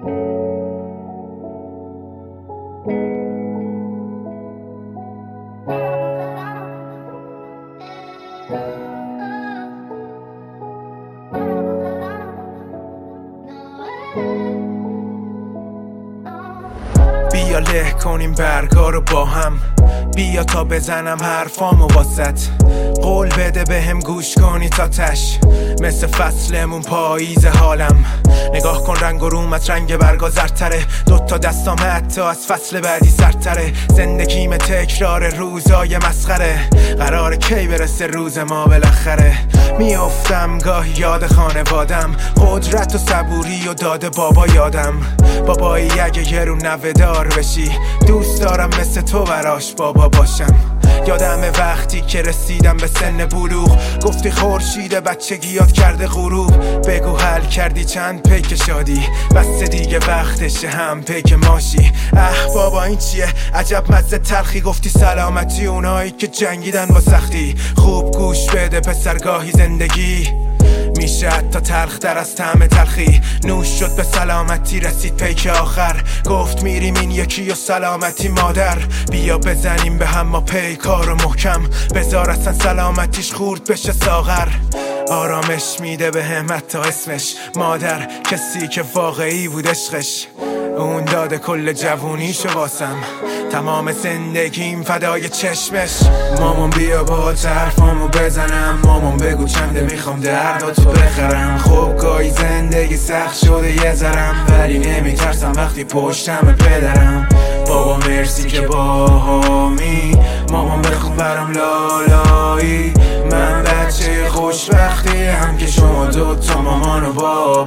بیا له کنیم برگا رو با هم، بیا تا بزنم حرفامو واسط، قول بده بهم گوش کنی تا تش، مثل فصلمون پاییز حالم. نگاه کن رنگ و رومت، رنگ برگا زرتره، دوتا دستام حتی از فصل بعدی سرتره. زندگیم تکرار روزای مسخره، قرار کی برسه روز ما بالاخره. میافتم گاهی یاد خانوادم، قدرت و صبوری و داده بابا یادم. بابایی اگه یه رو نوه‌دار بشی، دوست دارم مثل تو براش بابا باشم. یادمه وقتی که رسیدم به سن بلوغ، گفتی خورشید بچگی یاد کرده غروب. بگو حل کردی چند پیک شادی، بس دیگه وقتشه هم پیک ماشی. بابا این چیه عجب مزه تلخی، گفتی سلامتی اونایی که جنگیدن با سختی. خوب گوش بده پسرگاهی زندگی میشه حتی تلخ در از طعم تلخی. نوش شد به سلامتی رسید پیک آخر، گفت میریم این یکی و سلامتی مادر. بیا بزنیم به هم ما پیکار و محکم، بذار اصلا سلامتیش خورد بشه ساغر. آرامش میده به هم حتی اسمش مادر، کسی که واقعی بود عشقش. اون داده کل جوونیشو واسم، تمام زندگیم فدای چشمش. مامان بیا با حرفامو بزنم، مامان بگو چنده میخوام درداتو بخرم. خب گاهی زندگی سخت شده یه ذرم، ولی نمیترسم وقتی پشتم پدرم. بابا مرسی که باهامی، مامان بخون برام لالایی. من بچه خوشبختی هم که شما دوتا مامان و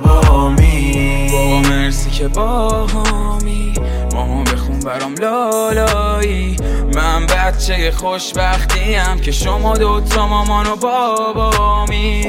بابامی. بابا مرسی که باهامی، مامان بخون برام لالایی. من بچه خوشبختی هم که شما دوتا مامان و بابامی.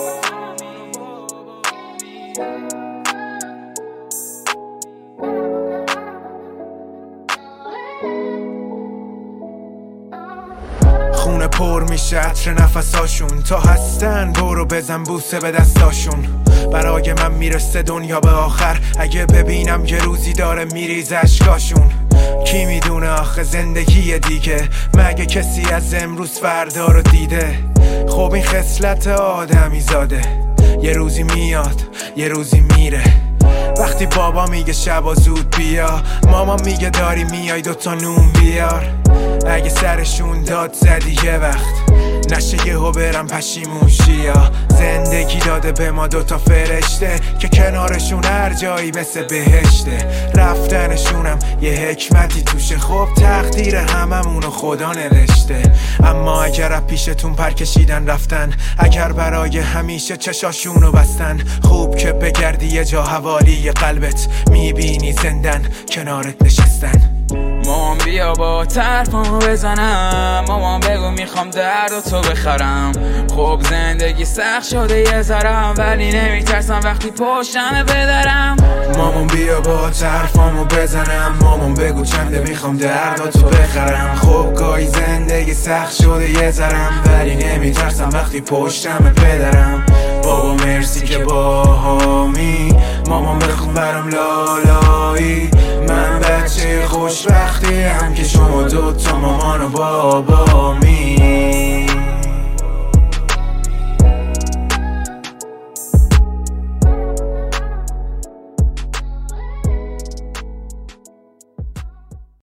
خونه پر میشه عطر نفساشون، تا هستن برو بزن بوسه به دستاشون. برای من میرسه دنیا به آخر، اگه ببینم یه روزی داره میریزه اشکاشون. کی میدونه آخه زندگی دیگه، مگه کسی از امروز فردا رو دیده؟ خب این خصلت آدمی زاده، یه روزی میاد یه روزی میره. وقتی بابا میگه شبا زود بیا، ماما میگه داری میای دوتا نون بیار. اگه سرشون داد زدی یه وقت، نشه یهو برم پشیمون شیا. زندگی داده به ما دوتا فرشته، که کنارشون هر جایی مثل بهشته. رفتنشونم یه حکمتی توشه، خب تقدیر هممونو خدا نوشته. اما اگر از پیشتون پر کشیدن رفتن، اگر برای همیشه چشاشونو بستن، خوب که بگردی یه جا حوالی قلبت، میبینی زندن کنارت نشستن. مامان بیا با طرفامو بزنم، مامان بگو میخوام درداتو بخرم. خب زندگی سخت شده یه ذرم، ولی نمیترسم وقتی پشتم پدرم. مامان بیا با طرفامو بزنم، مامان بگو چنده میخوام درداتو بخرم. خب گاهی زندگی سخت شده یه ذرم، ولی نمیترسم وقتی پشتم پدرم. بابا مرسی که باهامی، مامان بخون برام لالایی. من بچه خوشبختی هم که شما دوتا مامان و بابامی.